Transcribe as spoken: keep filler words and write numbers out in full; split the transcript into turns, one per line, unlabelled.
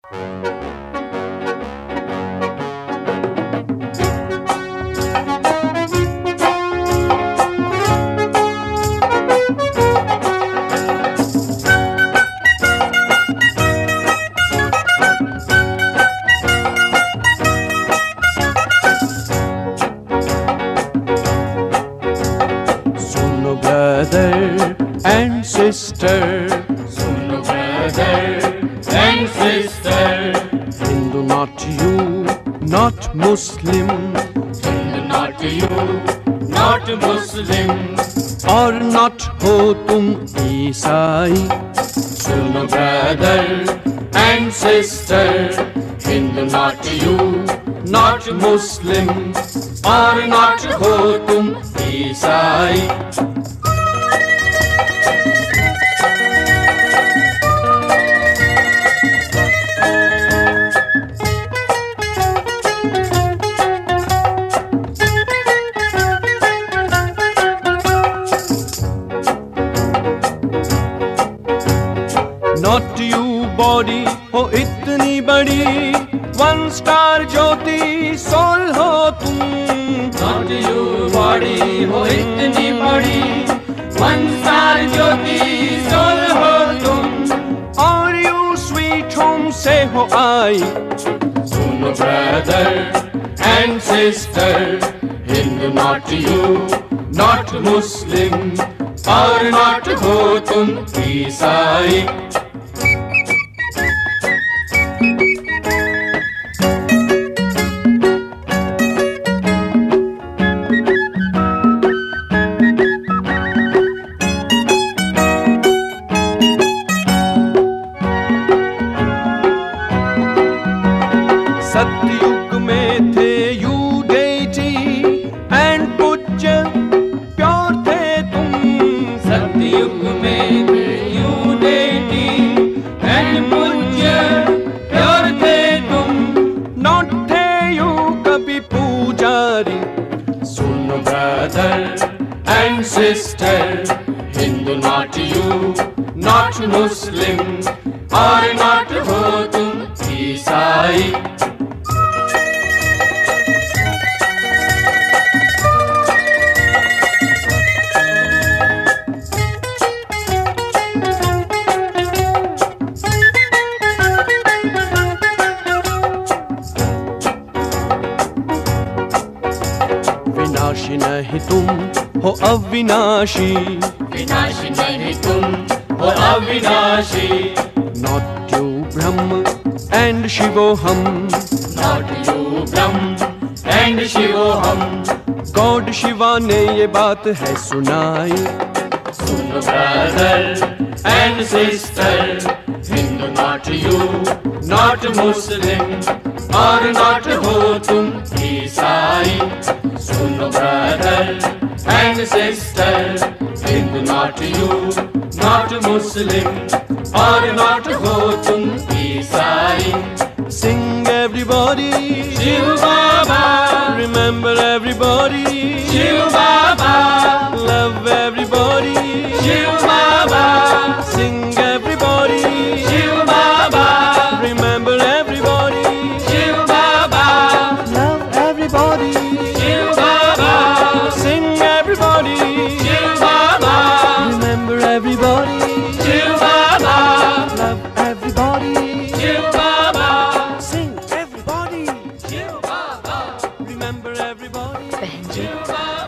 Brother and sister,
Suno brother and sister,
Hindu not you, not Muslim,
Hindu not you, not Muslim,
और not हो तुम ईसाई.
Suno brother and sister, Hindu not you, not Muslim, और not हो तुम ईसाई.
Not you body हो इतनी बड़ी, वन स्टार ज्योति सोल हो तुम.
Not you body हो इतनी बड़ी, one star ज्योति सोल हो तुम.
और यू स्वीट होम से हो आई.
Suno brother and sister, Hindu not you, not Muslim, और not हो तुम ईसाई.
सतयुग में थे यू डेटी एंड पूज्य प्योर थे तुम.
सतयुग में यू डेटी एंड पूज्य प्योर थे तुम.
नॉट थे यू कभी पुजारी.
Suno brother and sister, Hindu not you, not Muslim, और not हो तुम ईसाई.
विनाशी नहीं तुम हो अविनाशी.
विनाशी नहीं तुम हो अविनाशी.
Not you Brahm and Shivoham.
Not you Brahm and Shivoham.
God Shiva ने ये बात है सुनाई.
Suno brother and sister, Hindu not you, not Muslim, और not हो तुम ईसाई. Suno brother and sister, Hindu not you, not Muslim, और not हो तुम ईसाई.
Sing everybody,
Shiv Baba,
remember everybody,
Shiv Baba,
love everybody,
Shiv Baba,
sing everybody,
Shiv Baba,
remember everybody,
Shiv Baba,
love everybody,
Shiv Baba,
sing everybody,
Shiv Baba,
remember everybody,
Shiv Baba,
love everybody,
Shiv Baba,
sing everybody,
Shiv Baba,
remember everybody.
Shiv Baba.